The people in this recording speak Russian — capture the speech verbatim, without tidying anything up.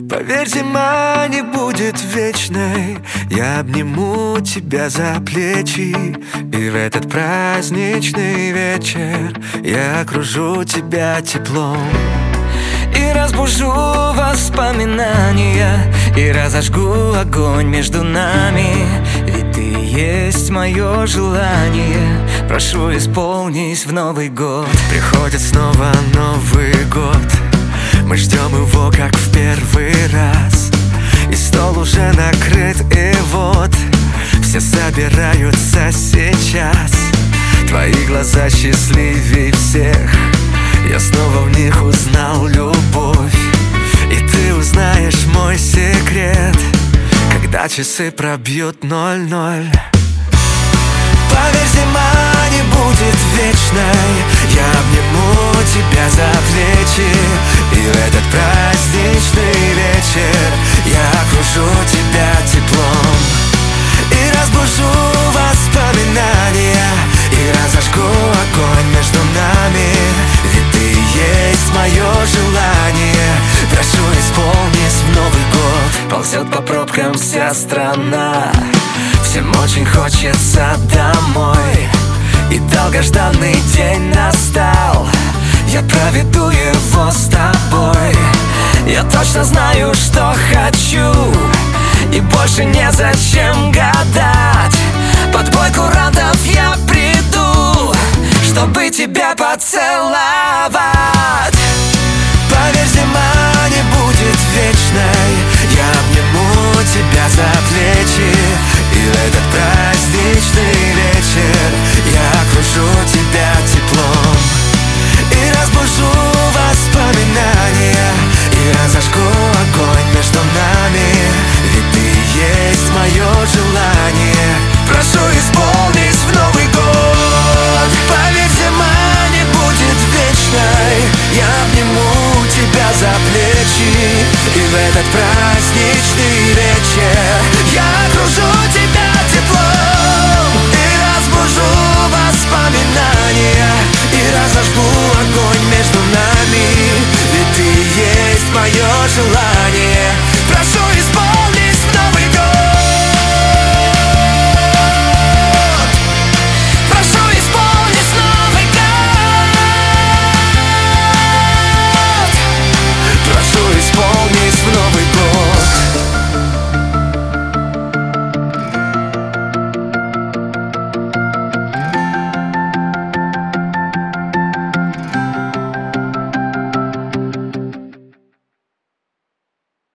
Поверь, зима не будет вечной. Я обниму тебя за плечи, и в этот праздничный вечер я окружу тебя теплом. И разбужу воспоминания, и разожгу огонь между нами. Ведь ты есть мое желание. Прошу, исполнись в Новый год. Приходит снова Новый год. Мы ждем его, как в первый раз. И стол уже накрыт, и вот все собираются сейчас. Твои глаза счастливей всех. Я снова в них узнал любовь. И ты узнаешь мой секрет, когда часы пробьют ноль-ноль. Поверь, зима не будет вечной. Я обниму тебя за плечи, и в этот праздничный вечер я окружу тебя теплом. И разбужу воспоминания, и разожгу огонь между нами. Ведь ты есть мое желание. Прошу, исполнись в Новый год. Ползет по пробкам вся страна. Всем очень хочется домой. И долгожданный день настал. Я проведу его с тобой. Я точно знаю, что хочу, и больше незачем гадать. Под бой курантов я приду, чтобы тебя поцеловать. Поверь, зима не будет вечной. Я обниму тебя за плечи, и в этот праздничный вечер я окружу тебя теплом. И разбужу воспоминания, и разожгу огонь между нами. Ведь ты есть мое желание. Прошу, исполнись в Новый год. Поверь, зима не будет вечной. Я обниму тебя за плечи, и в этот праздничный вечер я окружу тебя теплом. И разбужу воспоминания, и разожгу огонь между нами. Ведь ты есть мое желание.